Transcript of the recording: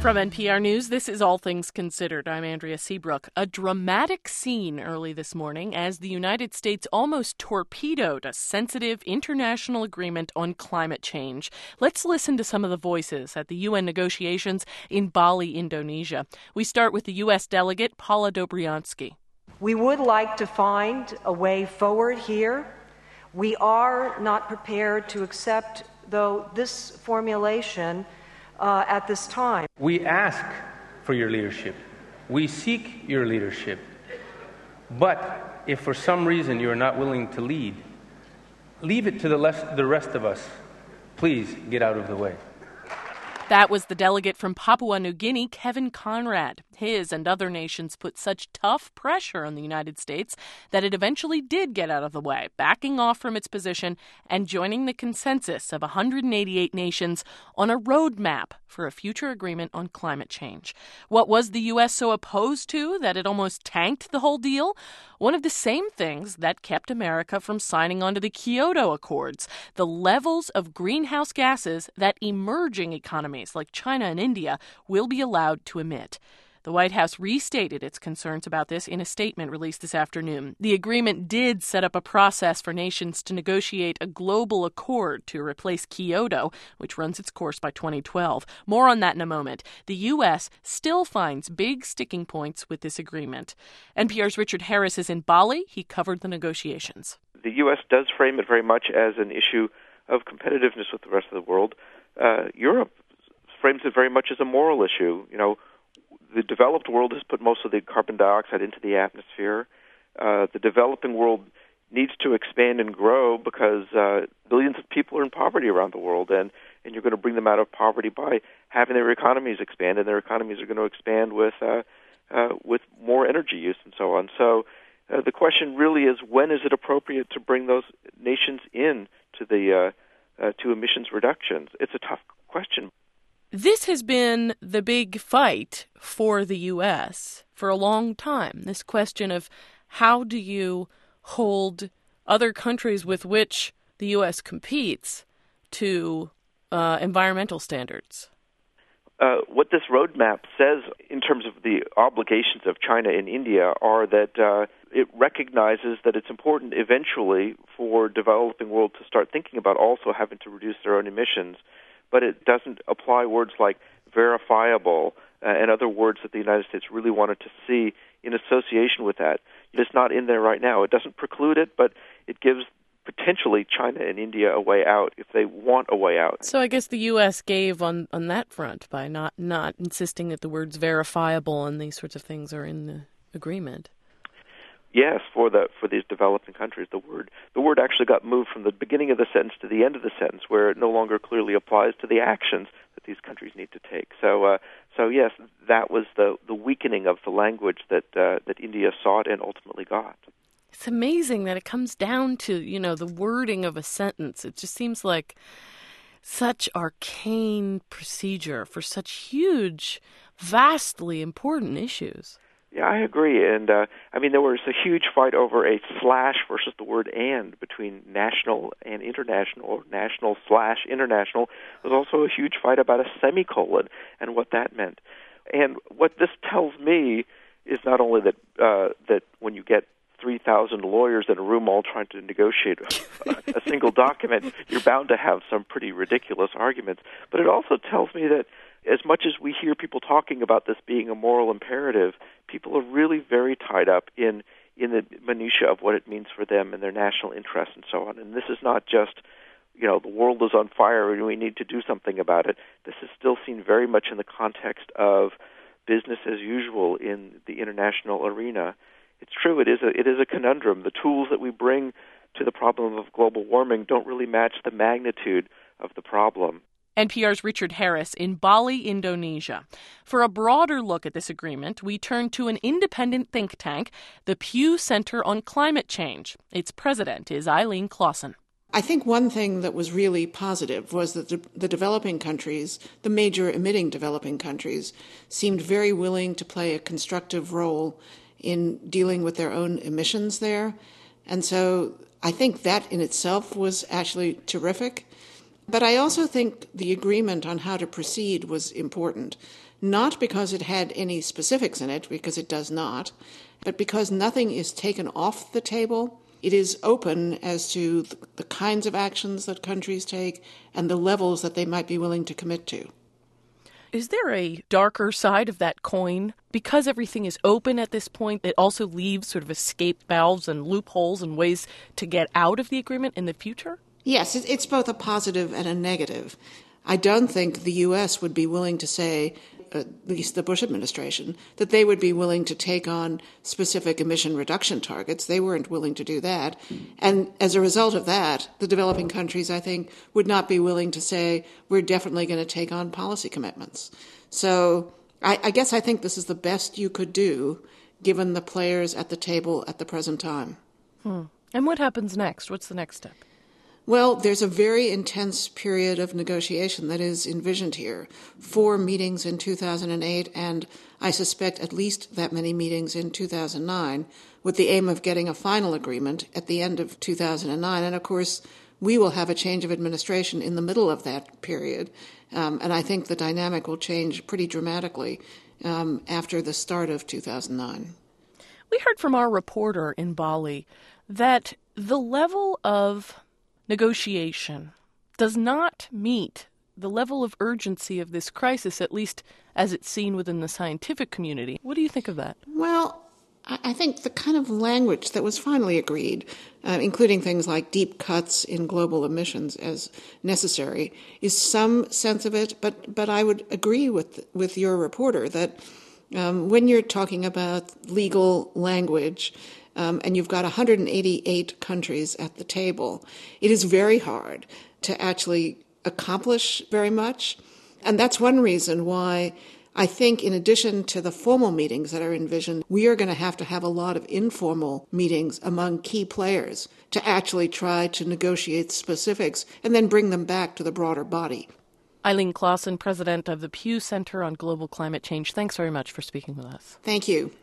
From NPR News, this is All Things Considered. I'm Andrea Seabrook. A dramatic scene early this morning as the United States almost torpedoed a sensitive international agreement on climate change. Let's listen to some of the voices at the UN negotiations in Bali, Indonesia. We start with the U.S. delegate, Paula Dobriansky. We would like to find a way forward here. We are not prepared to accept, though, this formulation at this time. We ask for your leadership. We seek your leadership. But if for some reason you are not willing to lead, leave it to the rest of us. Please get out of the way. That was the delegate from Papua New Guinea, Kevin Conrad. His and other nations put such tough pressure on the United States that it eventually did get out of the way, backing off from its position and joining the consensus of 188 nations on a roadmap for a future agreement on climate change. What was the U.S. so opposed to that it almost tanked the whole deal? One of the same things that kept America from signing on to the Kyoto Accords, the levels of greenhouse gases that emerging economies like China and India will be allowed to emit. The White House restated its concerns about this in a statement released this afternoon. The agreement did set up a process for nations to negotiate a global accord to replace Kyoto, which runs its course by 2012. More on that in a moment. The U.S. still finds big sticking points with this agreement. NPR's Richard Harris is in Bali. He covered the negotiations. The U.S. does frame it very much as an issue of competitiveness with the rest of the world. Europe frames it very much as a moral issue. The developed world has put most of the carbon dioxide into the atmosphere. The developing world needs to expand and grow because billions of people are in poverty around the world, and you're going to bring them out of poverty by having their economies expand, and their economies are going to expand with more energy use and so on. So the question really is, when is it appropriate to bring those nations in to the to emissions reductions? It's a tough question. This has been the big fight for the U.S. for a long time, this question of how do you hold other countries with which the U.S. competes to environmental standards. What this roadmap says in terms of the obligations of China and India are that it recognizes that it's important eventually for developing world to start thinking about also having to reduce their own emissions. But it doesn't apply words like verifiable and other words that the United States really wanted to see in association with that. It's not in there right now. It doesn't preclude it, but it gives potentially China and India a way out if they want a way out. So I guess the U.S. gave on that front by not insisting that the words verifiable and these sorts of things are in the agreement. Yes, for these developing countries, the word actually got moved from the beginning of the sentence to the end of the sentence, where it no longer clearly applies to the actions that these countries need to take. So yes, that was the weakening of the language that India sought and ultimately got. It's amazing that it comes down to the wording of a sentence. It just seems like such arcane procedure for such huge, vastly important issues. Yeah, I agree. And, there was a huge fight over a slash versus the word and between national and international, or national/international. There was also a huge fight about a semicolon and what that meant. And what this tells me is not only that when you get 3,000 lawyers in a room all trying to negotiate a single document, you're bound to have some pretty ridiculous arguments, but it also tells me that as much as we hear people talking about this being a moral imperative, people are really very tied up in the minutiae of what it means for them and their national interests and so on. And this is not just, the world is on fire and we need to do something about it. This is still seen very much in the context of business as usual in the international arena. It's true, it is a conundrum. The tools that we bring to the problem of global warming don't really match the magnitude of the problem. NPR's Richard Harris in Bali, Indonesia. For a broader look at this agreement, we turn to an independent think tank, the Pew Center on Climate Change. Its president is Eileen Clausen. I think one thing that was really positive was that the developing countries, the major emitting developing countries, seemed very willing to play a constructive role in dealing with their own emissions there. And so I think that in itself was actually terrific. But I also think the agreement on how to proceed was important, not because it had any specifics in it, because it does not, but because nothing is taken off the table. It is open as to the kinds of actions that countries take and the levels that they might be willing to commit to. Is there a darker side of that coin? Because everything is open at this point, it also leaves sort of escape valves and loopholes and ways to get out of the agreement in the future? Yes, it's both a positive and a negative. I don't think the U.S. would be willing to say, at least the Bush administration, that they would be willing to take on specific emission reduction targets. They weren't willing to do that. And as a result of that, the developing countries, I think, would not be willing to say, we're definitely going to take on policy commitments. So I guess I think this is the best you could do, given the players at the table at the present time. And what happens next? What's the next step? Well, there's a very intense period of negotiation that is envisioned here. 4 meetings in 2008, and I suspect at least that many meetings in 2009, with the aim of getting a final agreement at the end of 2009. And, of course, we will have a change of administration in the middle of that period, and I think the dynamic will change pretty dramatically after the start of 2009. We heard from our reporter in Bali that the level of negotiation does not meet the level of urgency of this crisis, at least as it's seen within the scientific community. What do you think of that? Well, I think the kind of language that was finally agreed, including things like deep cuts in global emissions as necessary, is some sense of it. But I would agree with your reporter that when you're talking about legal language, and you've got 188 countries at the table, it is very hard to actually accomplish very much. And that's one reason why I think in addition to the formal meetings that are envisioned, we are going to have a lot of informal meetings among key players to actually try to negotiate specifics and then bring them back to the broader body. Eileen Clausen, president of the Pew Center on Global Climate Change, thanks very much for speaking with us. Thank you.